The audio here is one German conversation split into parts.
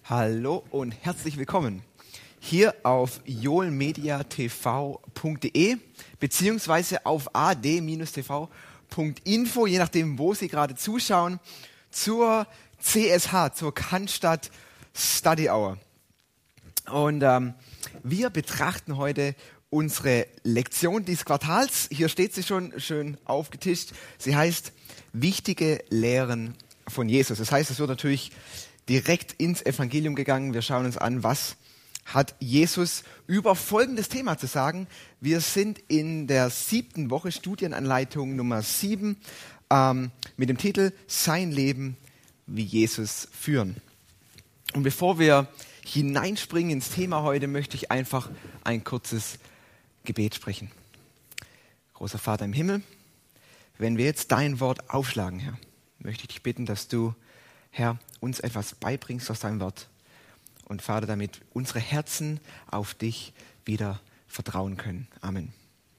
Hallo und herzlich willkommen hier auf joelmediatv.de beziehungsweise auf ad-tv.info, je nachdem, wo Sie gerade zuschauen, zur CSH, zur Cannstatt Study Hour. Und wir betrachten heute unsere Lektion dieses Quartals. Hier steht sie schon schön aufgetischt. Sie heißt Wichtige Lehren von Jesus. Das heißt, es wird natürlich direkt ins Evangelium gegangen. Wir schauen uns an, was hat Jesus über folgendes Thema zu sagen. Wir sind in der 7. Woche, Studienanleitung Nummer 7, mit dem Titel Sein Leben wie Jesus führen. Und bevor wir hineinspringen ins Thema heute, möchte ich einfach ein kurzes Gebet sprechen. Großer Vater im Himmel, wenn wir jetzt dein Wort aufschlagen, Herr, möchte ich dich bitten, dass du, Herr, uns etwas beibringst aus deinem Wort. Und Vater, damit unsere Herzen auf dich wieder vertrauen können. Amen.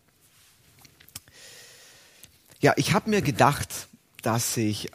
Ja, ich habe mir gedacht, dass ich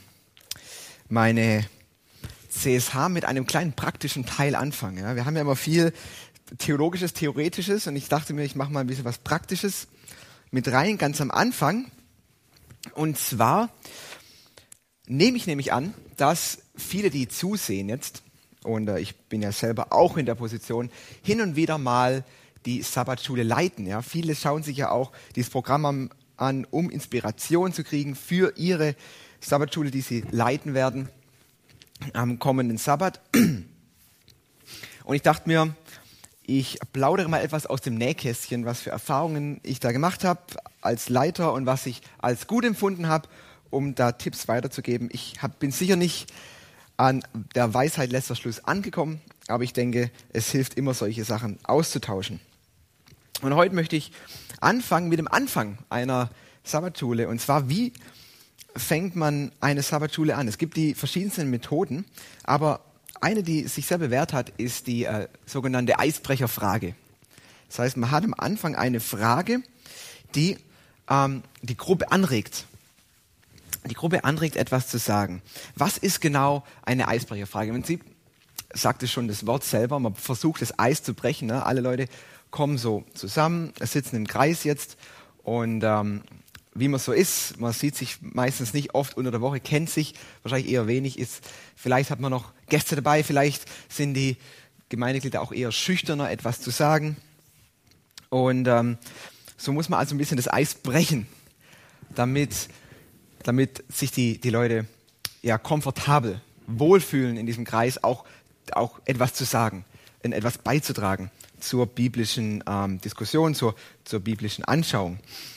meine CSH mit einem kleinen praktischen Teil anfange. Ja, wir haben ja immer viel Theologisches, Theoretisches und ich dachte mir, ich mache mal ein bisschen was Praktisches mit rein, ganz am Anfang. Und zwar nehme ich nämlich an, dass viele, die zusehen jetzt, und ich bin ja selber auch in der Position, hin und wieder mal die Sabbatschule leiten. Ja? Viele schauen sich ja auch dieses Programm an, um Inspiration zu kriegen für ihre Sabbatschule, die sie leiten werden am kommenden Sabbat. Und ich dachte mir, ich plaudere mal etwas aus dem Nähkästchen, was für Erfahrungen ich da gemacht habe als Leiter und was ich als gut empfunden habe, um da Tipps weiterzugeben. Ich bin sicher nicht an der Weisheit letzter Schluss angekommen, aber ich denke, es hilft immer, solche Sachen auszutauschen. Und heute möchte ich anfangen mit dem Anfang einer Sabbatschule. Und zwar, wie fängt man eine Sabbatschule an? Es gibt die verschiedensten Methoden, aber eine, die sich sehr bewährt hat, ist die sogenannte Eisbrecherfrage. Das heißt, man hat am Anfang eine Frage, die die Gruppe anregt. Die Gruppe anregt, etwas zu sagen. Was ist genau eine Eisbrecherfrage? Im Prinzip sagt es schon das Wort selber, man versucht das Eis zu brechen. Ne? Alle Leute kommen so zusammen, sitzen im Kreis jetzt und wie man so ist, man sieht sich meistens nicht oft unter der Woche, kennt sich wahrscheinlich eher wenig, vielleicht hat man noch Gäste dabei, vielleicht sind die Gemeindeglieder auch eher schüchterner, etwas zu sagen. Und so muss man also ein bisschen das Eis brechen, damit sich die Leute ja komfortabel wohlfühlen in diesem Kreis, auch etwas zu sagen, etwas beizutragen zur biblischen Diskussion, zur biblischen Anschauung.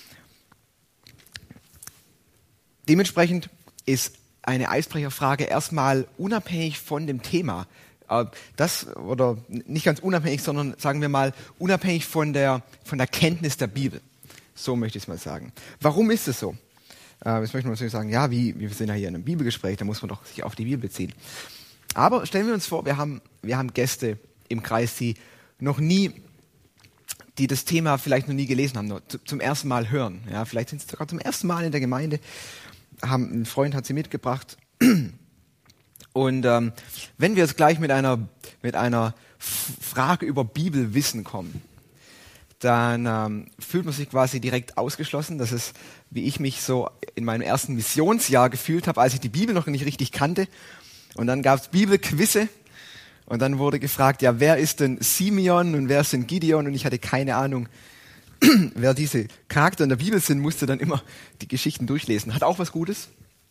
Dementsprechend ist eine Eisbrecherfrage erstmal unabhängig von dem Thema. Oder nicht ganz unabhängig, sondern sagen wir mal unabhängig von der Kenntnis der Bibel. So möchte ich es mal sagen. Warum ist es so? Jetzt möchte man natürlich sagen, ja, wir sind ja hier in einem Bibelgespräch, da muss man doch sich auf die Bibel beziehen. Aber stellen wir uns vor, wir haben Gäste im Kreis, die das Thema vielleicht noch nie gelesen haben, nur zum ersten Mal hören. Ja, vielleicht sind sie sogar zum ersten Mal in der Gemeinde, ein Freund hat sie mitgebracht. Und wenn wir jetzt gleich mit einer Frage über Bibelwissen kommen, dann fühlt man sich quasi direkt ausgeschlossen. Das ist, wie ich mich so in meinem ersten Missionsjahr gefühlt habe, als ich die Bibel noch nicht richtig kannte. Und dann gab es Bibelquizze und dann wurde gefragt, ja, wer ist denn Simeon und wer ist denn Gideon? Und ich hatte keine Ahnung, wer diese Charakter in der Bibel sind, musste dann immer die Geschichten durchlesen. Hat auch was Gutes.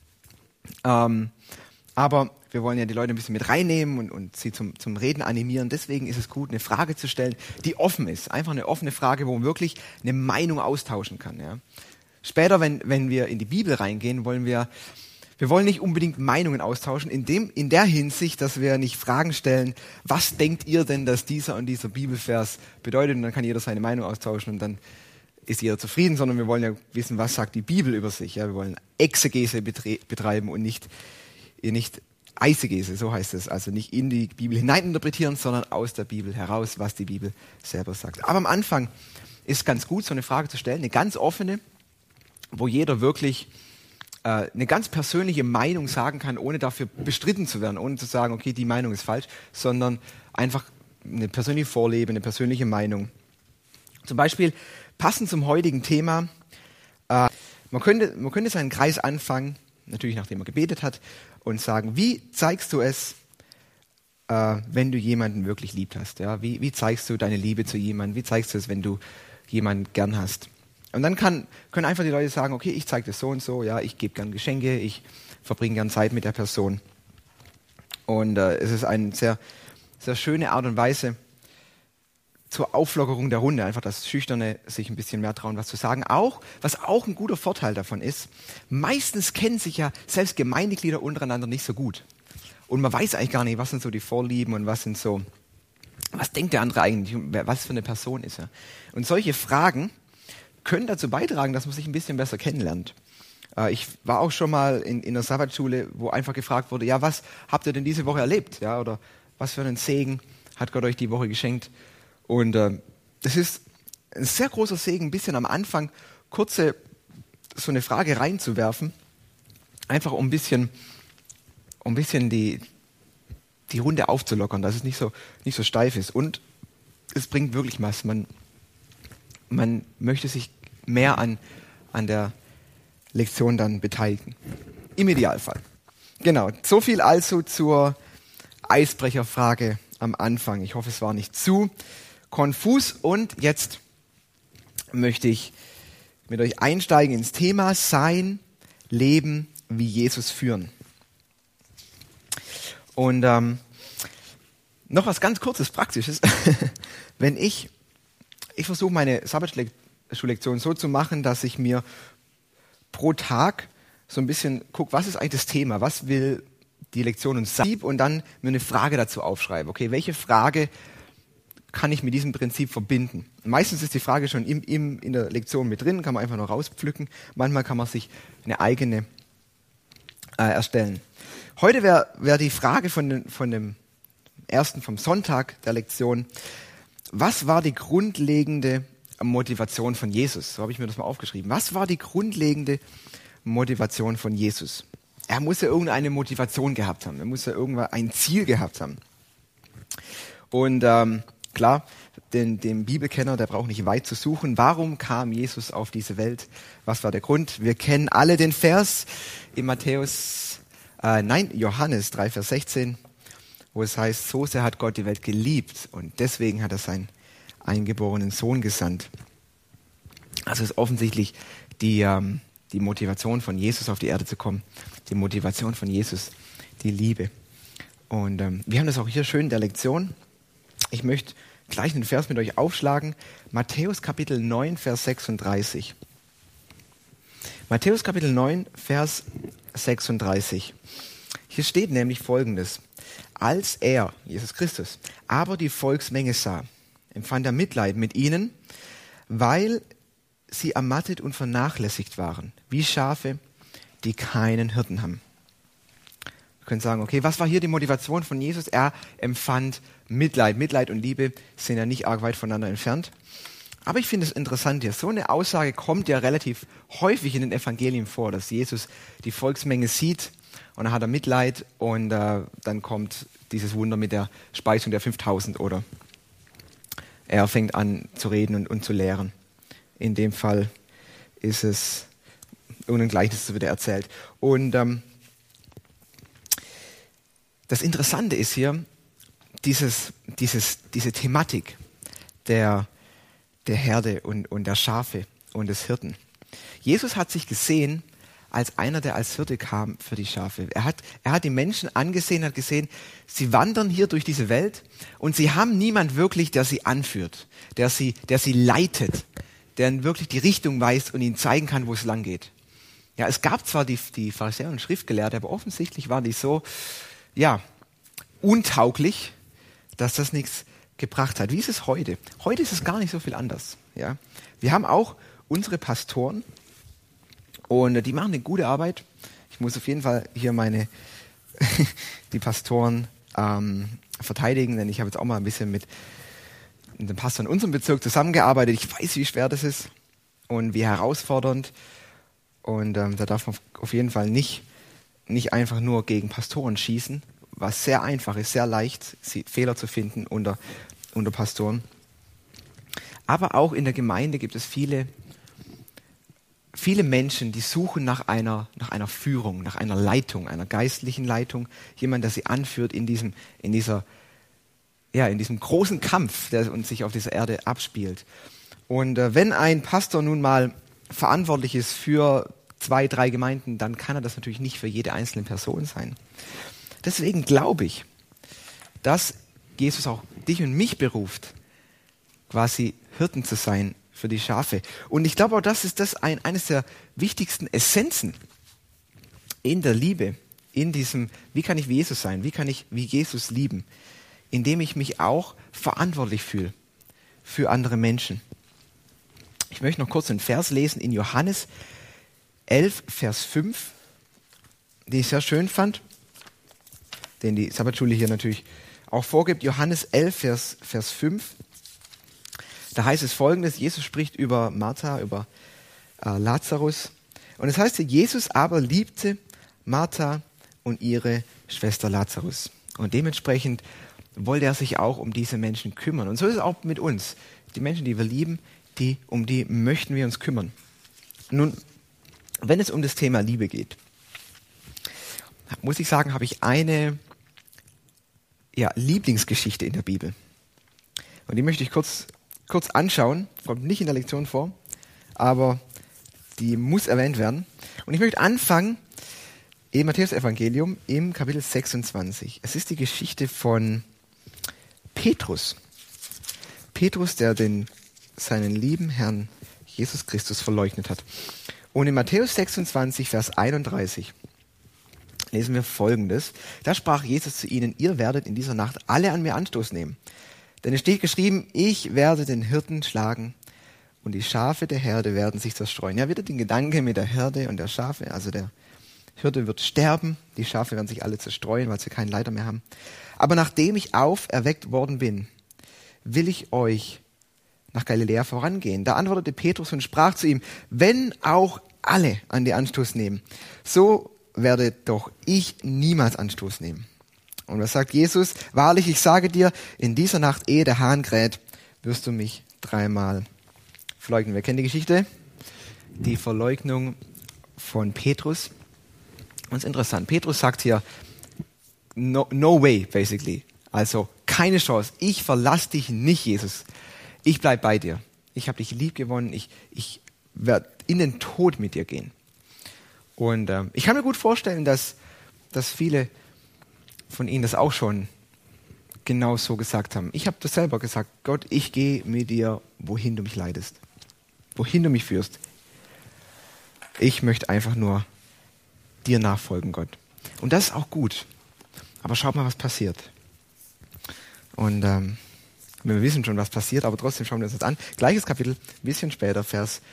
Aber wir wollen ja die Leute ein bisschen mit reinnehmen und sie zum Reden animieren. Deswegen ist es gut, eine Frage zu stellen, die offen ist. Einfach eine offene Frage, wo man wirklich eine Meinung austauschen kann. Ja. Später, wenn wir in die Bibel reingehen, wollen wir nicht unbedingt Meinungen austauschen, in der Hinsicht, dass wir nicht Fragen stellen, was denkt ihr denn, dass dieser und dieser Bibelvers bedeutet? Und dann kann jeder seine Meinung austauschen und dann ist jeder zufrieden, sondern wir wollen ja wissen, was sagt die Bibel über sich. Ja. Wir wollen Exegese betreiben und nicht Eisegese, so heißt es. Also nicht in die Bibel hineininterpretieren, sondern aus der Bibel heraus, was die Bibel selber sagt. Aber am Anfang ist ganz gut, so eine Frage zu stellen, eine ganz offene, wo jeder wirklich eine ganz persönliche Meinung sagen kann, ohne dafür bestritten zu werden, ohne zu sagen, okay, die Meinung ist falsch, sondern einfach eine persönliche Vorliebe, eine persönliche Meinung. Zum Beispiel, passend zum heutigen Thema, man könnte seinen Kreis anfangen, natürlich nachdem man gebetet hat, und sagen, wie zeigst du es, wenn du jemanden wirklich lieb hast? Ja? Wie zeigst du deine Liebe zu jemandem? Wie zeigst du es, wenn du jemanden gern hast? Und dann können einfach die Leute sagen, okay, ich zeige das so und so, ja, ich gebe gern Geschenke, ich verbringe gern Zeit mit der Person. Und es ist eine sehr, sehr schöne Art und Weise zur Auflockerung der Runde, einfach dass Schüchterne sich ein bisschen mehr trauen, was zu sagen. Was auch ein guter Vorteil davon ist, meistens kennen sich ja selbst Gemeindeglieder untereinander nicht so gut. Und man weiß eigentlich gar nicht, was sind so die Vorlieben und was denkt der andere eigentlich, was für eine Person ist er. Und solche Fragen können dazu beitragen, dass man sich ein bisschen besser kennenlernt. Ich war auch schon mal in der Sabbatschule, wo einfach gefragt wurde, ja, was habt ihr denn diese Woche erlebt? Ja, oder was für einen Segen hat Gott euch die Woche geschenkt? Und das ist ein sehr großer Segen, ein bisschen am Anfang so eine Frage reinzuwerfen, einfach um ein bisschen die Runde aufzulockern, dass es nicht so steif ist. Und es bringt wirklich was. Man möchte sich mehr an der Lektion dann beteiligen. Im Idealfall. Genau, so viel also zur Eisbrecherfrage am Anfang. Ich hoffe, es war nicht zu konfus. Und jetzt möchte ich mit euch einsteigen ins Thema Sein, Leben, wie Jesus führen. Und noch was ganz Kurzes, Praktisches. Wenn ich versuche, meine Sabbatschullektion so zu machen, dass ich mir pro Tag so ein bisschen gucke, was ist eigentlich das Thema, was will die Lektion uns sagen, und dann mir eine Frage dazu aufschreibe. Okay, welche Frage kann ich mit diesem Prinzip verbinden? Meistens ist die Frage schon in der Lektion mit drin, kann man einfach nur rauspflücken. Manchmal kann man sich eine eigene erstellen. Heute wäre die Frage vom Sonntag der Lektion: Was war die grundlegende Motivation von Jesus? So habe ich mir das mal aufgeschrieben. Was war die grundlegende Motivation von Jesus? Er muss ja irgendeine Motivation gehabt haben. Er muss ja irgendwann ein Ziel gehabt haben. Und klar, dem Bibelkenner, der braucht nicht weit zu suchen. Warum kam Jesus auf diese Welt? Was war der Grund? Wir kennen alle den Vers in Johannes 3, Vers 16, wo es heißt, so sehr hat Gott die Welt geliebt und deswegen hat er seinen eingeborenen Sohn gesandt. Also ist offensichtlich die Motivation von Jesus auf die Erde zu kommen, die Motivation von Jesus, die Liebe. Und wir haben das auch hier schön in der Lektion. Ich möchte gleich einen Vers mit euch aufschlagen. Matthäus Kapitel 9, Vers 36. Matthäus Kapitel 9, Vers 36. Hier steht nämlich Folgendes. Als er, Jesus Christus, aber die Volksmenge sah, empfand er Mitleid mit ihnen, weil sie ermattet und vernachlässigt waren, wie Schafe, die keinen Hirten haben. Wir können sagen, okay, was war hier die Motivation von Jesus? Er empfand Mitleid. Mitleid und Liebe sind ja nicht arg weit voneinander entfernt. Aber ich finde es interessant hier. So eine Aussage kommt ja relativ häufig in den Evangelien vor, dass Jesus die Volksmenge sieht und dann hat er Mitleid und dann kommt dieses Wunder mit der Speisung der 5000 oder er fängt an zu reden und zu lehren. In dem Fall ist es irgendein Gleichnis, das wird erzählt. Und das Interessante ist hier diese Thematik der Herde und der Schafe und des Hirten. Jesus hat sich gesehen als einer, der als Hirte kam für die Schafe. Er hat die Menschen angesehen, hat gesehen, sie wandern hier durch diese Welt und sie haben niemand wirklich, der sie anführt, der sie leitet, der ihnen wirklich die Richtung weist und ihnen zeigen kann, wo es lang geht. Ja, es gab zwar die Pharisäer und Schriftgelehrte, aber offensichtlich waren die so, untauglich, dass das nichts gebracht hat. Wie ist es heute? Heute ist es gar nicht so viel anders. Ja? Wir haben auch unsere Pastoren und die machen eine gute Arbeit. Ich muss auf jeden Fall hier die Pastoren verteidigen, denn ich habe jetzt auch mal ein bisschen mit dem Pastor in unserem Bezirk zusammengearbeitet. Ich weiß, wie schwer das ist und wie herausfordernd. Und da darf man auf jeden Fall nicht einfach nur gegen Pastoren schießen, was sehr einfach ist, sehr leicht, Fehler zu finden unter Pastoren. Aber auch in der Gemeinde gibt es viele Menschen, die suchen nach einer Führung, nach einer Leitung, einer geistlichen Leitung, jemand, der sie anführt in diesem großen Kampf, der uns sich auf dieser Erde abspielt. Und wenn ein Pastor nun mal verantwortlich ist für 2, 3 Gemeinden, dann kann er das natürlich nicht für jede einzelne Person sein. Deswegen glaube ich, dass Jesus auch dich und mich beruft, quasi Hirten zu sein für die Schafe. Und ich glaube auch, das ist eines der wichtigsten Essenzen in der Liebe, in diesem, wie kann ich wie Jesus sein, wie kann ich wie Jesus lieben, indem ich mich auch verantwortlich fühle für andere Menschen. Ich möchte noch kurz einen Vers lesen in Johannes 11, Vers 5, den ich sehr schön fand, den die Sabbatschule hier natürlich auch vorgibt. Johannes 11, Vers 5. Da heißt es Folgendes: Jesus spricht über Martha, über Lazarus. Und es heißt hier, Jesus aber liebte Martha und ihre Schwester Lazarus. Und dementsprechend wollte er sich auch um diese Menschen kümmern. Und so ist es auch mit uns. Die Menschen, die wir lieben, um die möchten wir uns kümmern. Nun, wenn es um das Thema Liebe geht, muss ich sagen, habe ich eine Lieblingsgeschichte in der Bibel. Und die möchte ich kurz anschauen. Kommt nicht in der Lektion vor, aber die muss erwähnt werden. Und ich möchte anfangen im Matthäus-Evangelium im Kapitel 26. Es ist die Geschichte von Petrus. Petrus, der seinen lieben Herrn Jesus Christus verleugnet hat. Und in Matthäus 26, Vers 31 lesen wir Folgendes. Da sprach Jesus zu ihnen: Ihr werdet in dieser Nacht alle an mir Anstoß nehmen. Denn es steht geschrieben, ich werde den Hirten schlagen und die Schafe der Herde werden sich zerstreuen. Ja, wieder den Gedanke mit der Herde und der Schafe. Also der Hirte wird sterben, die Schafe werden sich alle zerstreuen, weil sie keinen Leiter mehr haben. Aber nachdem ich auferweckt worden bin, will ich euch nach Galiläa vorangehen. Da antwortete Petrus und sprach zu ihm: Wenn auch alle an dir Anstoß nehmen, so werde doch ich niemals Anstoß nehmen. Und was sagt Jesus? Wahrlich, ich sage dir, in dieser Nacht, ehe der Hahn kräht, wirst du mich 3-mal verleugnen. Wer kennt die Geschichte? Die Verleugnung von Petrus. Und es ist interessant. Petrus sagt hier, no way, basically. Also keine Chance. Ich verlasse dich nicht, Jesus. Ich bleib bei dir. Ich habe dich lieb gewonnen. Ich werde in den Tod mit dir gehen. Und ich kann mir gut vorstellen, dass viele von Ihnen das auch schon genau so gesagt haben. Ich habe das selber gesagt: Gott, ich gehe mit dir, wohin du mich leitest, wohin du mich führst. Ich möchte einfach nur dir nachfolgen, Gott. Und das ist auch gut. Aber schaut mal, was passiert. Und wir wissen schon, was passiert, aber trotzdem schauen wir uns das an. Gleiches Kapitel, ein bisschen später, Vers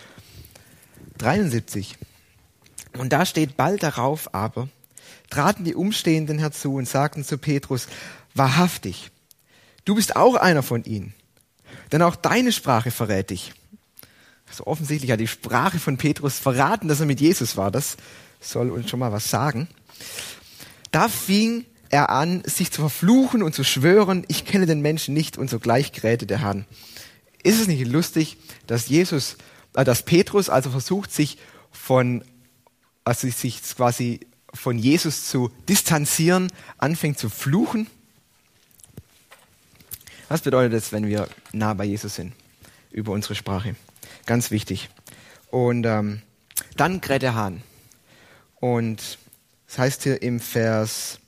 73. Und da steht: Bald darauf aber traten die Umstehenden herzu und sagten zu Petrus: Wahrhaftig, du bist auch einer von ihnen, denn auch deine Sprache verrät dich. Also offensichtlich hat die Sprache von Petrus verraten, dass er mit Jesus war. Das soll uns schon mal was sagen. Da fing er an, sich zu verfluchen und zu schwören: Ich kenne den Menschen nicht, und sogleich krähte der Hahn. Ist es nicht lustig, dass Petrus also versucht, sich quasi von Jesus zu distanzieren, anfängt zu fluchen? Was bedeutet das, wenn wir nah bei Jesus sind? Über unsere Sprache. Ganz wichtig. Und dann kräht der Hahn. Und das heißt hier im Vers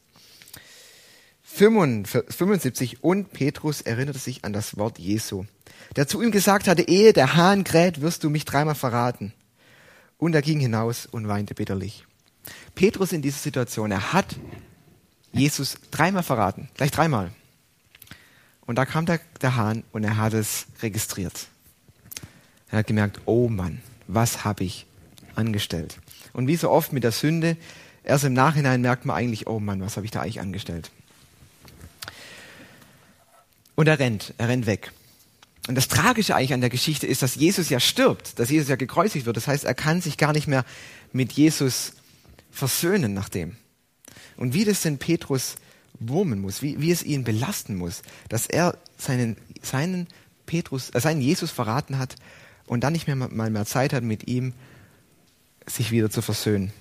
75, und Petrus erinnerte sich an das Wort Jesu, der zu ihm gesagt hatte: Ehe der Hahn kräht, wirst du mich 3-mal verraten. Und er ging hinaus und weinte bitterlich. Petrus in dieser Situation, er hat Jesus 3-mal verraten, gleich 3-mal. Und da kam der Hahn und er hat es registriert. Er hat gemerkt: Oh Mann, was habe ich angestellt? Und wie so oft mit der Sünde, erst im Nachhinein merkt man eigentlich: Oh Mann, was habe ich da eigentlich angestellt? Und er rennt weg. Und das Tragische eigentlich an der Geschichte ist, dass Jesus ja stirbt, dass Jesus ja gekreuzigt wird. Das heißt, er kann sich gar nicht mehr mit Jesus versöhnen nach dem. Und wie das denn Petrus wurmen muss, wie es ihn belasten muss, dass er seinen Jesus verraten hat und dann nicht mehr Zeit hat, mit ihm sich wieder zu versöhnen.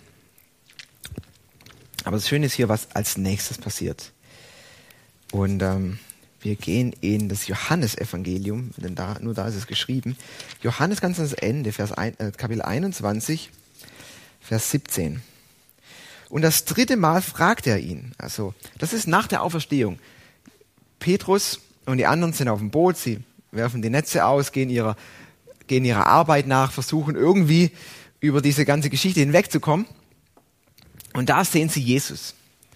Aber das Schöne ist hier, was als nächstes passiert. Und wir gehen in das Johannesevangelium, denn nur da ist es geschrieben. Johannes ganz ans Ende, Kapitel 21, Vers 17. Und das 3. Mal fragt er ihn. Also, das ist nach der Auferstehung. Petrus und die anderen sind auf dem Boot, sie werfen die Netze aus, gehen ihrer Arbeit nach, versuchen irgendwie über diese ganze Geschichte hinwegzukommen. Und da sehen sie Jesus.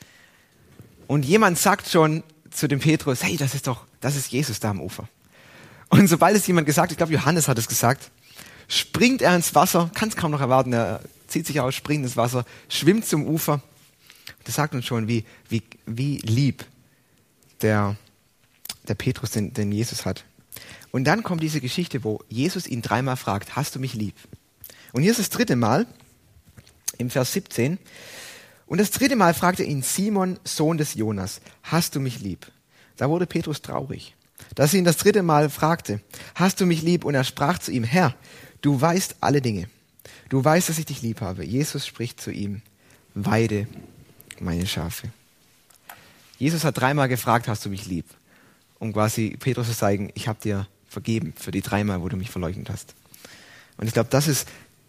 Und jemand sagt schon zu dem Petrus, hey, das ist Jesus da am Ufer. Und sobald es jemand gesagt hat, ich glaube Johannes hat es gesagt, springt er ins Wasser, kann es kaum noch erwarten, er zieht sich aus, springt ins Wasser, schwimmt zum Ufer. Das sagt uns schon, wie lieb der Petrus den Jesus hat. Und dann kommt diese Geschichte, wo Jesus ihn 3-mal fragt, hast du mich lieb? Und hier ist das 3. Mal, im Vers 17. Und das 3. Mal fragte ihn Simon, Sohn des Jonas, hast du mich lieb? Da wurde Petrus traurig, dass sie ihn das 3. Mal fragte, hast du mich lieb? Und er sprach zu ihm, Herr, du weißt alle Dinge. Du weißt, dass ich dich lieb habe. Jesus spricht zu ihm, weide meine Schafe. Jesus hat 3-mal gefragt, hast du mich lieb? Um quasi Petrus zu zeigen, ich habe dir vergeben für die 3-mal, wo du mich verleugnet hast. Und ich glaube, das ist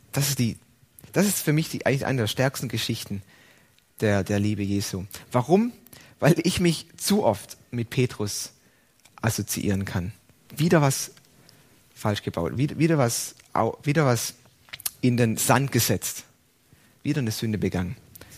für mich eigentlich eine der stärksten Geschichten der Liebe Jesu. Warum? Weil ich mich zu oft mit Petrus assoziieren kann. Wieder was falsch gebaut, wieder was in den Sand gesetzt, wieder eine Sünde begangen.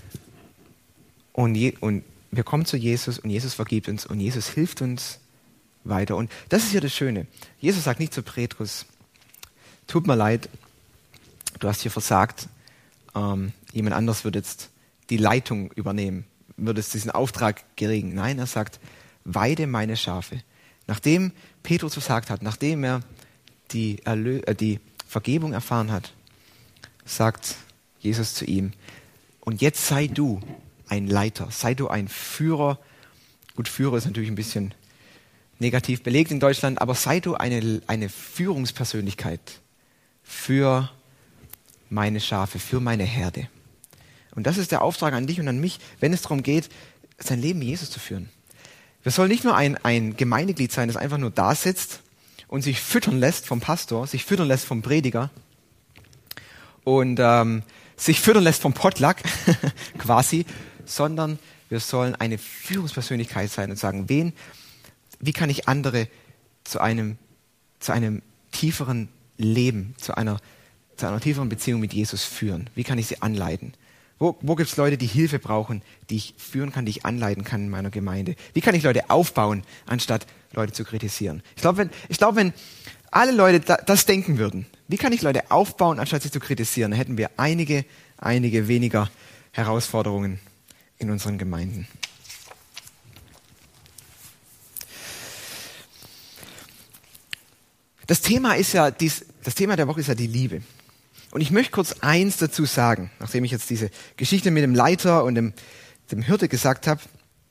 Und wir kommen zu Jesus und Jesus vergibt uns und Jesus hilft uns weiter. Und das ist ja das Schöne. Jesus sagt nicht zu Petrus, tut mir leid, du hast hier versagt, jemand anders wird jetzt die Leitung übernehmen, wird es diesen Auftrag kriegen. Nein, er sagt, weide meine Schafe. Nachdem Petrus versagt hat, nachdem er die Vergebung erfahren hat, sagt Jesus zu ihm, und jetzt sei du ein Leiter, sei du ein Führer. Gut, Führer ist natürlich ein bisschen negativ belegt in Deutschland, aber sei du eine Führungspersönlichkeit für meine Schafe, für meine Herde. Und das ist der Auftrag an dich und an mich, wenn es darum geht, sein Leben mit Jesus zu führen. Wir sollen nicht nur ein Gemeindeglied sein, das einfach nur da sitzt und sich füttern lässt vom Pastor, sich füttern lässt vom Prediger und sich füttern lässt vom Potluck quasi, sondern wir sollen eine Führungspersönlichkeit sein und sagen, wie kann ich andere zu einem tieferen Leben, zu einer tieferen Beziehung mit Jesus führen? Wie kann ich sie anleiten? Wo gibt es Leute, die Hilfe brauchen, die ich führen kann, die ich anleiten kann in meiner Gemeinde? Wie kann ich Leute aufbauen, anstatt Leute zu kritisieren? Ich glaube, wenn alle Leute das denken würden, wie kann ich Leute aufbauen, anstatt sie zu kritisieren, dann hätten wir einige weniger Herausforderungen in unseren Gemeinden. Das Thema der Woche ist ja die Liebe. Und ich möchte kurz eins dazu sagen, nachdem ich jetzt diese Geschichte mit dem Leiter und dem Hirte gesagt habe.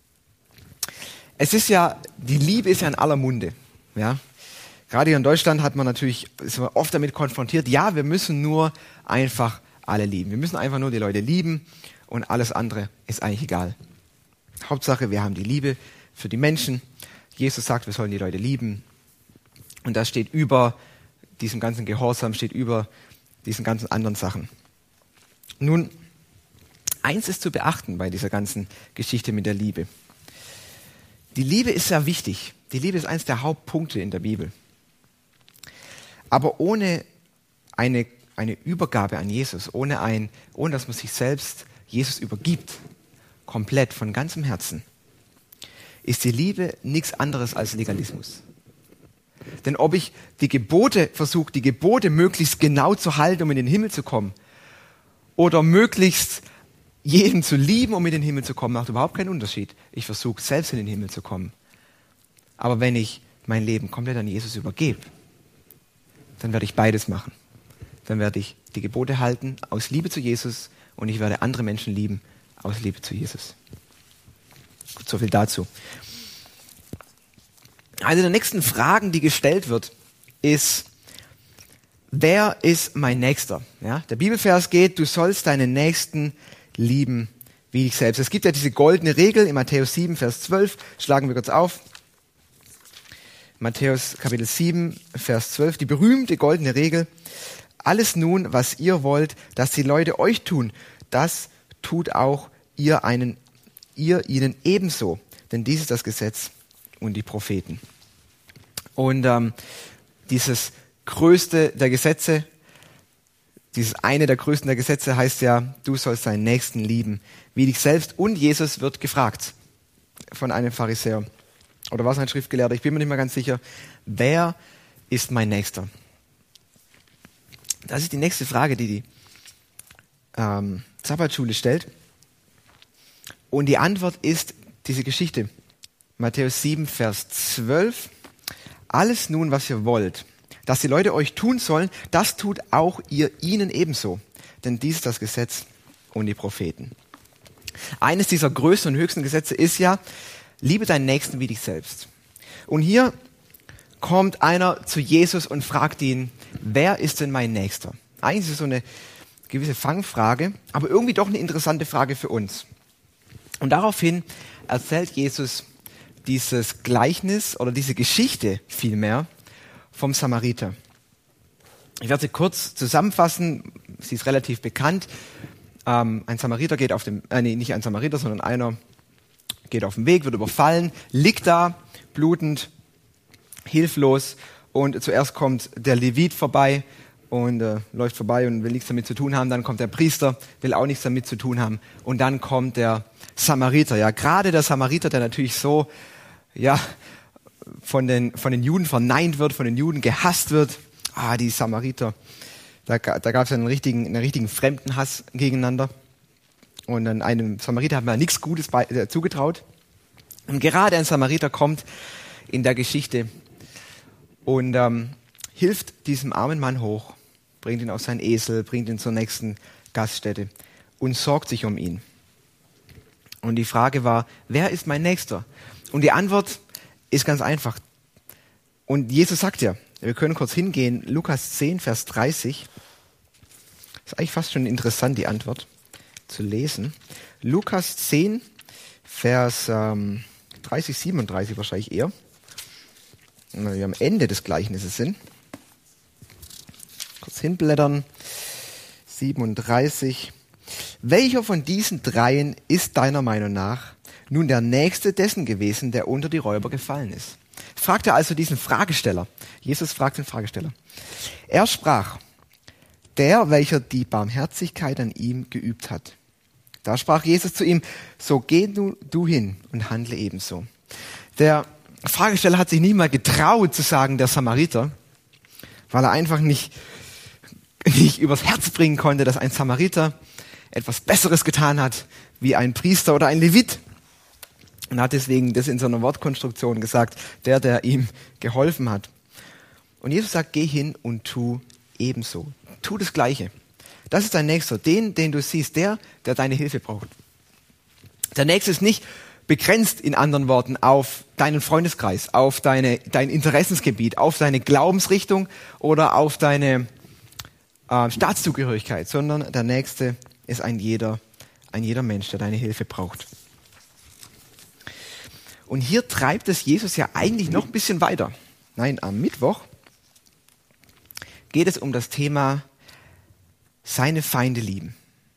Die Liebe ist ja in aller Munde. Ja? Gerade hier in Deutschland ist man oft damit konfrontiert, ja, wir müssen nur einfach alle lieben. Wir müssen einfach nur die Leute lieben und alles andere ist eigentlich egal. Hauptsache, wir haben die Liebe für die Menschen. Jesus sagt, wir sollen die Leute lieben. Und das steht über diesem ganzen Gehorsam, steht über diesen ganzen anderen Sachen. Nun, eins ist zu beachten bei dieser ganzen Geschichte mit der Liebe. Die Liebe ist sehr wichtig. Die Liebe ist eines der Hauptpunkte in der Bibel. Aber ohne eine Übergabe an Jesus, ohne dass man sich selbst Jesus übergibt, komplett von ganzem Herzen, ist die Liebe nichts anderes als Legalismus. Denn ob ich versuche, die Gebote möglichst genau zu halten, um in den Himmel zu kommen, oder möglichst jeden zu lieben, um in den Himmel zu kommen, macht überhaupt keinen Unterschied. Ich versuche, selbst in den Himmel zu kommen. Aber wenn ich mein Leben komplett an Jesus übergebe, dann werde ich beides machen. Dann werde ich die Gebote halten aus Liebe zu Jesus und ich werde andere Menschen lieben aus Liebe zu Jesus. Gut, so viel dazu. Eine der nächsten Fragen, die gestellt wird, ist, wer ist mein Nächster? Ja, der Bibelvers geht, du sollst deinen Nächsten lieben wie dich selbst. Es gibt ja diese goldene Regel in Matthäus 7, Vers 12. Schlagen wir kurz auf. Matthäus Kapitel 7, Vers 12. Die berühmte goldene Regel. Alles nun, was ihr wollt, dass die Leute euch tun, das tut auch ihr ihnen ebenso. Denn dies ist das Gesetz und die Propheten. Und dieses größte der Gesetze, dieses eine der größten der Gesetze heißt ja, du sollst deinen Nächsten lieben, wie dich selbst. Und Jesus wird gefragt von einem Pharisäer. Oder war es ein Schriftgelehrter? Ich bin mir nicht mehr ganz sicher. Wer ist mein Nächster? Das ist die nächste Frage, die Sabbatschule stellt. Und die Antwort ist diese Geschichte. Matthäus 7, Vers 12. Alles nun, was ihr wollt, dass die Leute euch tun sollen, das tut auch ihr ihnen ebenso. Denn dies ist das Gesetz und die Propheten. Eines dieser größten und höchsten Gesetze ist ja, liebe deinen Nächsten wie dich selbst. Und hier kommt einer zu Jesus und fragt ihn, wer ist denn mein Nächster? Eigentlich ist es so eine gewisse Fangfrage, aber irgendwie doch eine interessante Frage für uns. Und daraufhin erzählt Jesus dieses Gleichnis oder diese Geschichte vielmehr vom Samariter. Ich werde sie kurz zusammenfassen, sie ist relativ bekannt. Ein Samariter geht auf dem, nicht ein Samariter, sondern einer geht auf den Weg, wird überfallen, liegt da, blutend, hilflos und zuerst kommt der Levit vorbei und läuft vorbei und will nichts damit zu tun haben. Dann kommt der Priester, will auch nichts damit zu tun haben und dann kommt der Samariter. Ja, gerade der Samariter, der natürlich so von den Juden verneint wird, von den Juden gehasst wird. Die Samariter, da gab es einen richtigen Fremdenhass gegeneinander. Und an einem Samariter hat man nichts Gutes zugetraut. Und gerade ein Samariter kommt in der Geschichte und hilft diesem armen Mann hoch, bringt ihn auf seinen Esel, bringt ihn zur nächsten Gaststätte und sorgt sich um ihn. Und die Frage war, wer ist mein Nächster? Und die Antwort ist ganz einfach. Und Jesus sagt ja, wir können kurz hingehen, Lukas 10, Vers 30. Das ist eigentlich fast schon interessant, die Antwort zu lesen. Lukas 10, Vers 30, 37 wahrscheinlich eher. Wenn wir am Ende des Gleichnisses sind. Kurz hinblättern. 37. Welcher von diesen dreien ist deiner Meinung nach nun der Nächste dessen gewesen, der unter die Räuber gefallen ist? Fragte also diesen Fragesteller. Jesus fragt den Fragesteller. Er sprach, der, welcher die Barmherzigkeit an ihm geübt hat. Da sprach Jesus zu ihm, so geh du hin und handle ebenso. Der Fragesteller hat sich nicht mal getraut zu sagen, der Samariter, weil er einfach nicht übers Herz bringen konnte, dass ein Samariter etwas Besseres getan hat, wie ein Priester oder ein Levit. Und hat deswegen das in so einer Wortkonstruktion gesagt, der ihm geholfen hat. Und Jesus sagt, geh hin und tu ebenso. Tu das Gleiche. Das ist dein Nächster, den du siehst, der deine Hilfe braucht. Der Nächste ist nicht begrenzt, in anderen Worten, auf deinen Freundeskreis, auf dein Interessensgebiet, auf deine Glaubensrichtung oder auf deine Staatszugehörigkeit, sondern der Nächste ist ein jeder Mensch, der deine Hilfe braucht. Und hier treibt es Jesus ja eigentlich noch ein bisschen weiter. Nein, am Mittwoch geht es um das Thema seine Feinde lieben.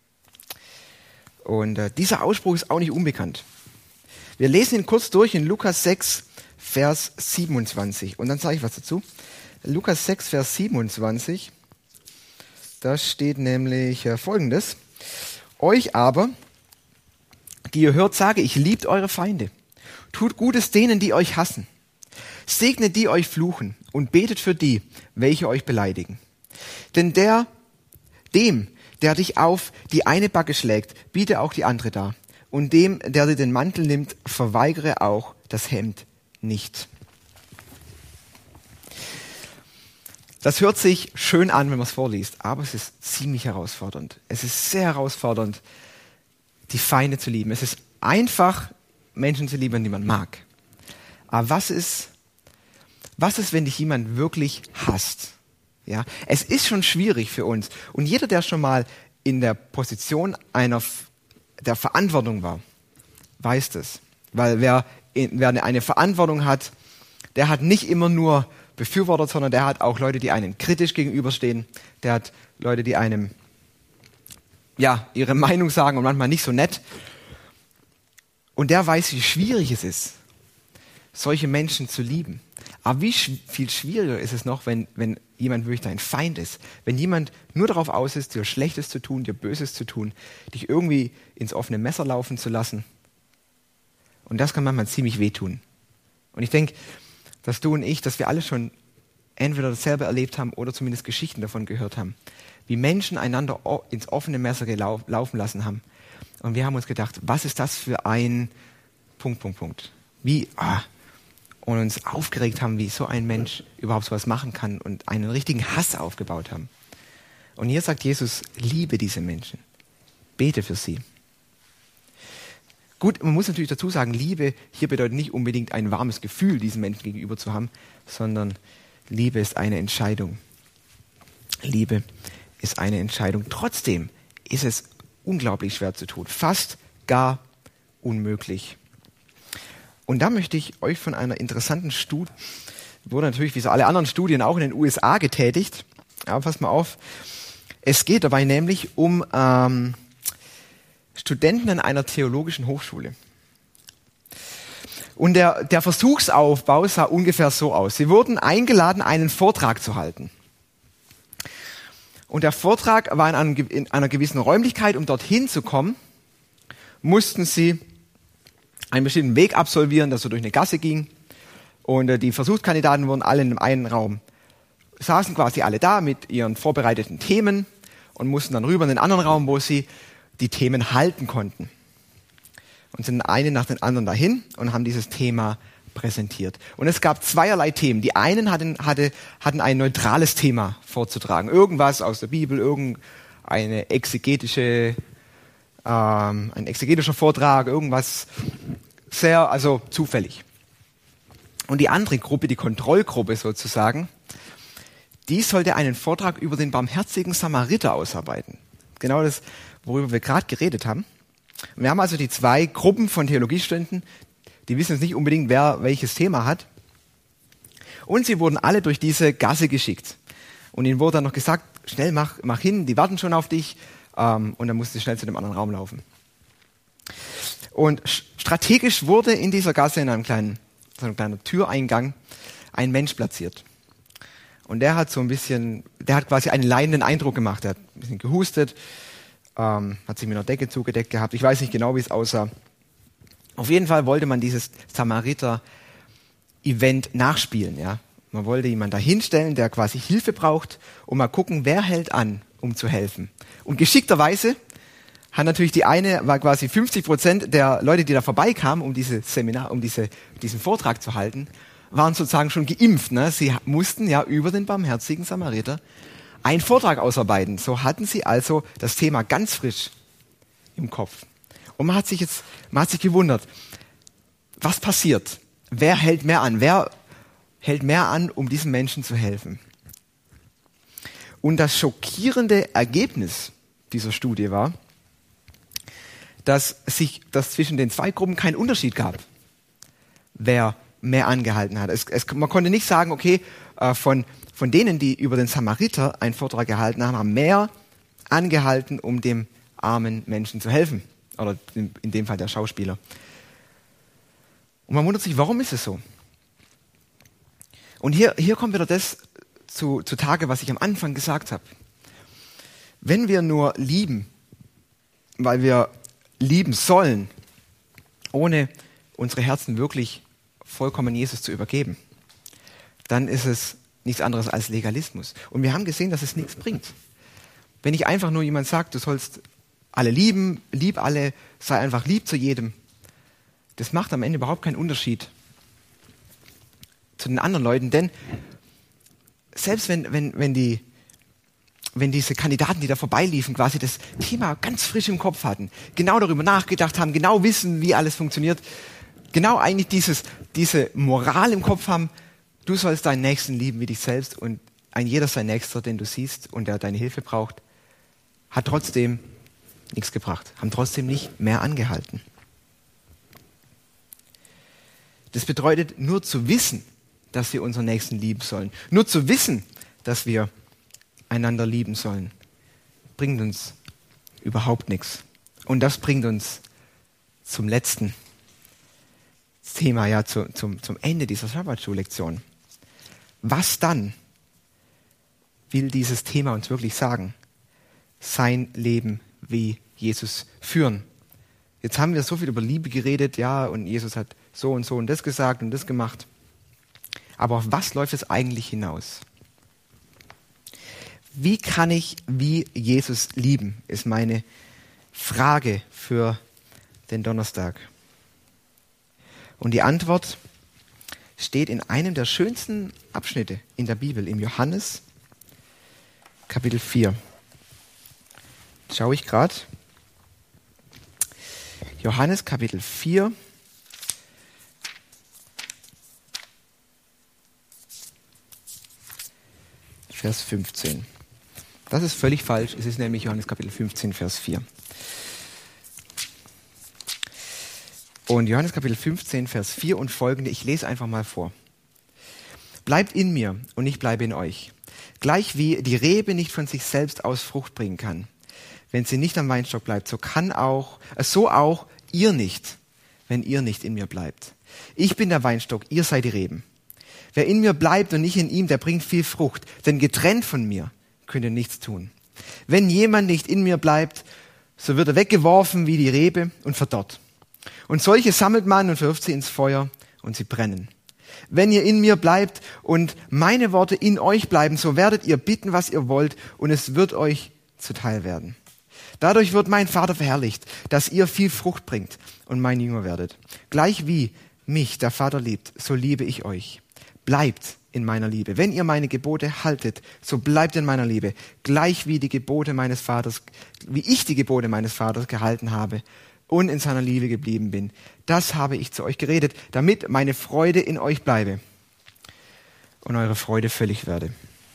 Und dieser Ausspruch ist auch nicht unbekannt. Wir lesen ihn kurz durch in Lukas 6, Vers 27. Und dann sage ich was dazu. Lukas 6, Vers 27, da steht nämlich Folgendes. Euch aber, die ihr hört, sage ich, liebt eure Feinde. Tut Gutes denen, die euch hassen. Segnet die euch fluchen und betet für die, welche euch beleidigen. Denn dem, der dich auf die eine Backe schlägt, biete auch die andere dar. Und dem, der dir den Mantel nimmt, verweigere auch das Hemd nicht. Das hört sich schön an, wenn man es vorliest, aber es ist ziemlich herausfordernd. Es ist sehr herausfordernd, die Feinde zu lieben. Es ist einfach, Menschen zu lieben, die man mag. Aber was ist, wenn dich jemand wirklich hasst? Ja, es ist schon schwierig für uns. Und jeder, der schon mal in der Position der Verantwortung war, weiß das. Weil wer eine Verantwortung hat, der hat nicht immer nur Befürworter, sondern der hat auch Leute, die einem kritisch gegenüberstehen. Der hat Leute, die einem ihre Meinung sagen und manchmal nicht so nett. Und der weiß, wie schwierig es ist, solche Menschen zu lieben. Aber wie viel schwieriger ist es noch, wenn jemand wirklich dein Feind ist. Wenn jemand nur darauf aus ist, dir Schlechtes zu tun, dir Böses zu tun, dich irgendwie ins offene Messer laufen zu lassen. Und das kann manchmal ziemlich wehtun. Und ich denke, dass du und ich, dass wir alle schon entweder dasselbe erlebt haben oder zumindest Geschichten davon gehört haben, wie Menschen einander ins offene Messer laufen lassen haben. Und wir haben uns gedacht, was ist das für ein ... Und uns aufgeregt haben, wie so ein Mensch überhaupt sowas machen kann und einen richtigen Hass aufgebaut haben. Und hier sagt Jesus, liebe diese Menschen, bete für sie. Gut, man muss natürlich dazu sagen, Liebe hier bedeutet nicht unbedingt ein warmes Gefühl diesen Menschen gegenüber zu haben, sondern Liebe ist eine Entscheidung. Liebe ist eine Entscheidung. Trotzdem ist es unglaublich schwer zu tun, fast gar unmöglich. Und da möchte ich euch von einer interessanten Studie, wurde natürlich wie so alle anderen Studien auch in den USA getätigt, aber passt mal auf, es geht dabei nämlich um Studenten an einer theologischen Hochschule. Und der Versuchsaufbau sah ungefähr so aus. Sie wurden eingeladen, einen Vortrag zu halten. Und der Vortrag war in einer gewissen Räumlichkeit. Um dorthin zu kommen, mussten sie einen bestimmten Weg absolvieren, der so durch eine Gasse ging. Und die Versuchskandidaten wurden alle in einem einen Raum. Saßen quasi alle da mit ihren vorbereiteten Themen und mussten dann rüber in den anderen Raum, wo sie die Themen halten konnten. Und sind eine nach den anderen dahin und haben dieses Thema präsentiert. Und es gab zweierlei Themen. Die einen hatten ein neutrales Thema vorzutragen. Irgendwas aus der Bibel, ein exegetischer Vortrag, irgendwas zufällig. Und die andere Gruppe, die Kontrollgruppe sozusagen, die sollte einen Vortrag über den barmherzigen Samariter ausarbeiten. Genau das, worüber wir gerade geredet haben. Und wir haben also die zwei Gruppen von Theologiestudenten, die wissen jetzt nicht unbedingt, wer welches Thema hat. Und sie wurden alle durch diese Gasse geschickt. Und ihnen wurde dann noch gesagt, schnell mach hin, die warten schon auf dich. Und dann mussten sie schnell zu dem anderen Raum laufen. Und strategisch wurde in dieser Gasse, in einem kleinen Türeingang, ein Mensch platziert. Und der hat quasi einen leidenden Eindruck gemacht. Er hat ein bisschen gehustet, hat sich mit einer Decke zugedeckt gehabt. Ich weiß nicht genau, wie es aussah. Auf jeden Fall wollte man dieses Samariter-Event nachspielen. Ja? Man wollte jemanden da hinstellen, der quasi Hilfe braucht, und mal gucken, wer hält an, um zu helfen. Und geschickterweise hat natürlich war quasi 50% der Leute, die da vorbeikamen, um diesen Vortrag zu halten, waren sozusagen schon geimpft. Ne? Sie mussten ja über den barmherzigen Samariter einen Vortrag ausarbeiten. So hatten sie also das Thema ganz frisch im Kopf. Und man hat sich gewundert, was passiert? Wer hält mehr an? Wer hält mehr an, um diesen Menschen zu helfen? Und das schockierende Ergebnis dieser Studie war, dass zwischen den zwei Gruppen kein Unterschied gab, wer mehr angehalten hat. Man konnte nicht sagen, okay, von denen, die über den Samariter einen Vortrag gehalten haben mehr angehalten, um dem armen Menschen zu helfen. Oder in dem Fall der Schauspieler. Und man wundert sich, warum ist es so? Und hier kommt wieder das zutage, was ich am Anfang gesagt habe. Wenn wir nur lieben, weil wir lieben sollen, ohne unsere Herzen wirklich vollkommen Jesus zu übergeben, dann ist es nichts anderes als Legalismus. Und wir haben gesehen, dass es nichts bringt. Wenn ich einfach nur jemand sagt, du sollst alle lieben, lieb alle, sei einfach lieb zu jedem, das macht am Ende überhaupt keinen Unterschied zu den anderen Leuten, denn selbst wenn diese Kandidaten, die da vorbeiliefen, quasi das Thema ganz frisch im Kopf hatten, genau darüber nachgedacht haben, genau wissen, wie alles funktioniert, genau eigentlich diese Moral im Kopf haben, du sollst deinen Nächsten lieben wie dich selbst und ein jeder sein Nächster, den du siehst und der deine Hilfe braucht, hat trotzdem nichts gebracht, haben trotzdem nicht mehr angehalten. Das bedeutet, nur zu wissen, dass wir unseren Nächsten lieben sollen, nur zu wissen, dass wir einander lieben sollen, bringt uns überhaupt nichts. Und das bringt uns zum letzten Thema, ja, zum Ende dieser Sabbatschul-Lektion. Was dann will dieses Thema uns wirklich sagen? Sein Leben wie Jesus führen. Jetzt haben wir so viel über Liebe geredet, ja, und Jesus hat so und das gesagt und das gemacht. Aber auf was läuft es eigentlich hinaus? Wie kann ich wie Jesus lieben, ist meine Frage für den Donnerstag. Und die Antwort steht in einem der schönsten Abschnitte in der Bibel, im Johannes Kapitel 4. Schaue ich gerade. Johannes Kapitel 4. Vers 15. Das ist völlig falsch. Es ist nämlich Johannes Kapitel 15, Vers 4. Und Johannes Kapitel 15, Vers 4 und folgende, ich lese einfach mal vor. Bleibt in mir und ich bleibe in euch. Gleich wie die Rebe nicht von sich selbst aus Frucht bringen kann, wenn sie nicht am Weinstock bleibt, so auch ihr nicht, wenn ihr nicht in mir bleibt. Ich bin der Weinstock, ihr seid die Reben. Wer in mir bleibt und nicht in ihm, der bringt viel Frucht, denn getrennt von mir könnt ihr nichts tun. Wenn jemand nicht in mir bleibt, so wird er weggeworfen wie die Rebe und verdorrt. Und solche sammelt man und wirft sie ins Feuer und sie brennen. Wenn ihr in mir bleibt und meine Worte in euch bleiben, so werdet ihr bitten, was ihr wollt, und es wird euch zuteil werden. Dadurch wird mein Vater verherrlicht, dass ihr viel Frucht bringt und mein Jünger werdet. Gleich wie mich der Vater liebt, so liebe ich euch. Bleibt in meiner Liebe. Wenn ihr meine Gebote haltet, so bleibt in meiner Liebe, gleich wie ich die Gebote meines Vaters gehalten habe und in seiner Liebe geblieben bin. Das habe ich zu euch geredet, damit meine Freude in euch bleibe und eure Freude völlig werde.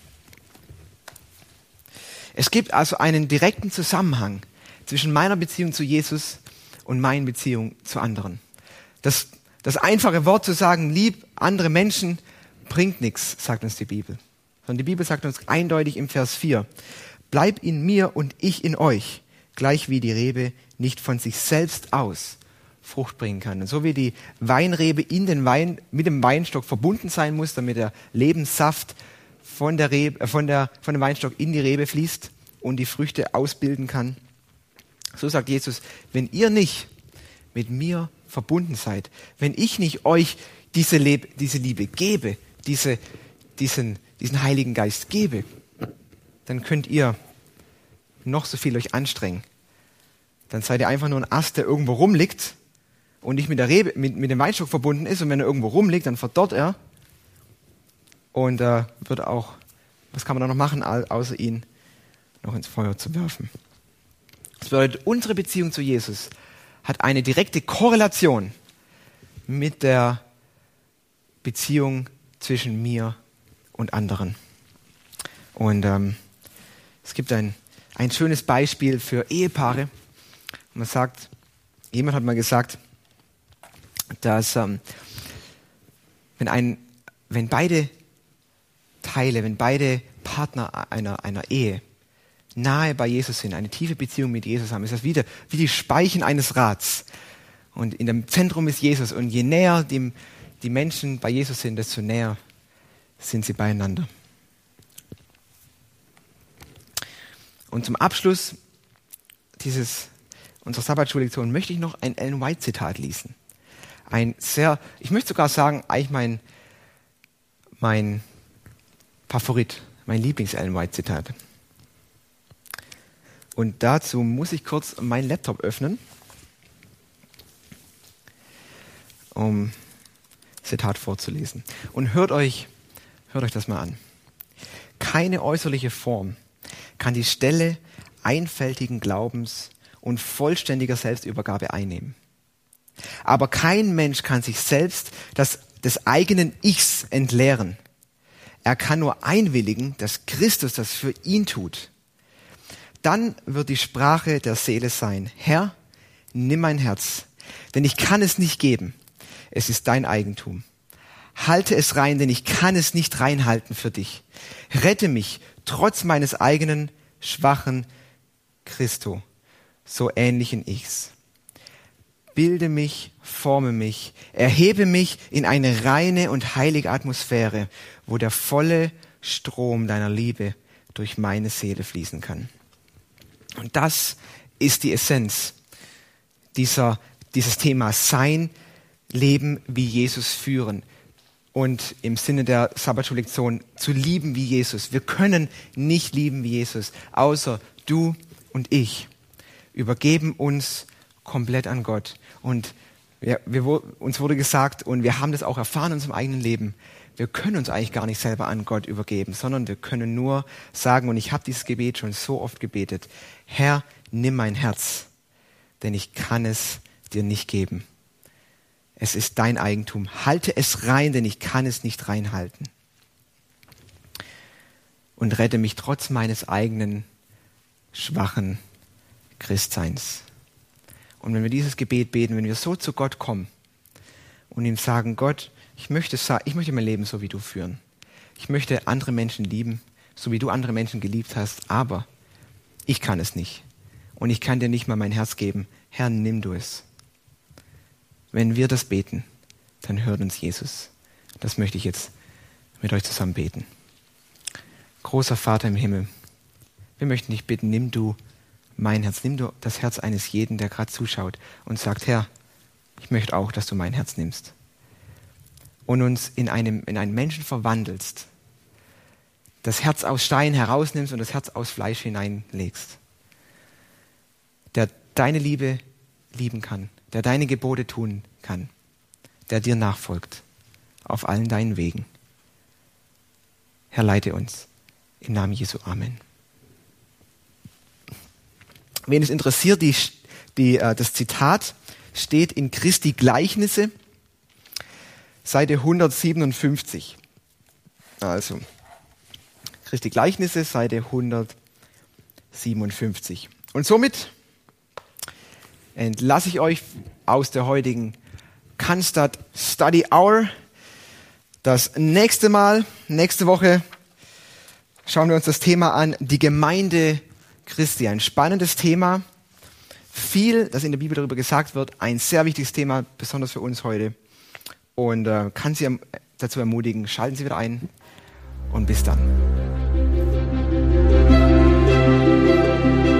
Es gibt also einen direkten Zusammenhang zwischen meiner Beziehung zu Jesus und meiner Beziehung zu anderen. Das einfache Wort zu sagen, lieb andere Menschen, bringt nichts, sagt uns die Bibel. Sondern die Bibel sagt uns eindeutig im Vers 4, bleib in mir und ich in euch, gleich wie die Rebe nicht von sich selbst aus Frucht bringen kann. Und so wie die Weinrebe mit dem Weinstock verbunden sein muss, damit der Lebenssaft von dem Weinstock in die Rebe fließt und die Früchte ausbilden kann. So sagt Jesus, wenn ihr nicht mit mir verbunden seid, wenn ich nicht euch diese Liebe gebe, diesen Heiligen Geist gebe, dann könnt ihr noch so viel euch anstrengen. Dann seid ihr einfach nur ein Ast, der irgendwo rumliegt und nicht mit der Rebe, mit dem Weinstock verbunden ist. Und wenn er irgendwo rumliegt, dann verdorrt er. Und wird auch, was kann man da noch machen, außer ihn noch ins Feuer zu werfen. Das bedeutet, unsere Beziehung zu Jesus hat eine direkte Korrelation mit der Beziehung zwischen mir und anderen. Und es gibt ein schönes Beispiel für Ehepaare. Man sagt, jemand hat mal gesagt, dass wenn beide Partner einer Ehe nahe bei Jesus sind, eine tiefe Beziehung mit Jesus haben, ist das wie die Speichen eines Rads. Und in dem Zentrum ist Jesus. Und je näher die Menschen bei Jesus sind, desto näher sind sie beieinander. Und zum Abschluss unserer Sabbatschul-Lektion möchte ich noch ein Ellen White-Zitat lesen. Ich möchte sogar sagen, eigentlich mein Favorit, mein Lieblings-Ellen White-Zitat. Und dazu muss ich kurz meinen Laptop öffnen, um das Zitat vorzulesen. Und hört euch das mal an. keine äußerliche Form kann die Stelle einfältigen Glaubens und vollständiger Selbstübergabe einnehmen. Aber kein Mensch kann sich selbst des eigenen Ichs entleeren. Er kann nur einwilligen, dass Christus das für ihn tut. Dann wird die Sprache der Seele sein: Herr, nimm mein Herz, denn ich kann es nicht geben. Es ist dein Eigentum. Halte es rein, denn ich kann es nicht reinhalten für dich. Rette mich trotz meines eigenen, schwachen Christo, so ähnlichen Ichs. Bilde mich, forme mich, erhebe mich in eine reine und heilige Atmosphäre, wo der volle Strom deiner Liebe durch meine Seele fließen kann. Und das ist die Essenz dieses Themas Sein, Leben wie Jesus führen. Und im Sinne der Sabbatschul-Lektion zu lieben wie Jesus. Wir können nicht lieben wie Jesus, außer du und ich übergeben uns komplett an Gott. Und uns wurde gesagt, und wir haben das auch erfahren in unserem eigenen Leben, wir können uns eigentlich gar nicht selber an Gott übergeben, sondern wir können nur sagen, und ich habe dieses Gebet schon so oft gebetet: Herr, nimm mein Herz, denn ich kann es dir nicht geben. Es ist dein Eigentum. Halte es rein, denn ich kann es nicht reinhalten. Und rette mich trotz meines eigenen schwachen Christseins. Und wenn wir dieses Gebet beten, wenn wir so zu Gott kommen und ihm sagen: Gott, ich möchte mein Leben so wie du führen. Ich möchte andere Menschen lieben, so wie du andere Menschen geliebt hast, aber ich kann es nicht. Und ich kann dir nicht mal mein Herz geben. Herr, nimm du es. Wenn wir das beten, dann hört uns Jesus. Das möchte ich jetzt mit euch zusammen beten. Großer Vater im Himmel, wir möchten dich bitten, nimm du mein Herz, nimm du das Herz eines jeden, der gerade zuschaut und sagt: Herr, ich möchte auch, dass du mein Herz nimmst und uns in einen Menschen verwandelst, das Herz aus Stein herausnimmst und das Herz aus Fleisch hineinlegst, der deine Liebe lieben kann, der deine Gebote tun kann, der dir nachfolgt auf allen deinen Wegen. Herr, leite uns im Namen Jesu. Amen. Wen es interessiert, das Zitat steht in Christi Gleichnisse, Seite 157. Also, Christi Gleichnisse, Seite 157. Und somit entlasse ich euch aus der heutigen Cannstatt Study Hour. Das nächste Woche, schauen wir uns das Thema an, die Gemeinde Christi. Ein spannendes Thema. Viel, das in der Bibel darüber gesagt wird, ein sehr wichtiges Thema, besonders für uns heute. Und kann Sie dazu ermutigen, schalten Sie wieder ein und bis dann.